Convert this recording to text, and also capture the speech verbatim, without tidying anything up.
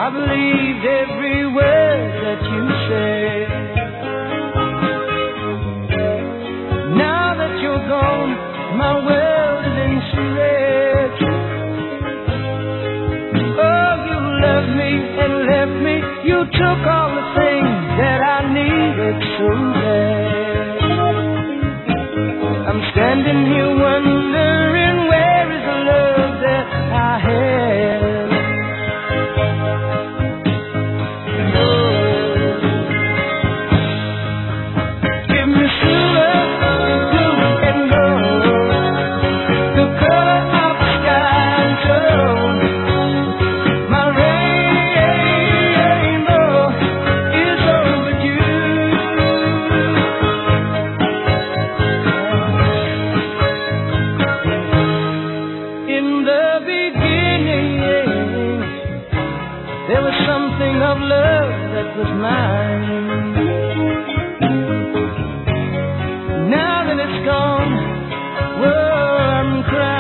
I believed every word that you said. Now that you're gone, my world is in shreds. Oh, you left me and left me. You took all the things that I needed so bad. I'm standing here wondering, where is the love that I had? Of love that was mine. Now that it's gone, well, I'm crying.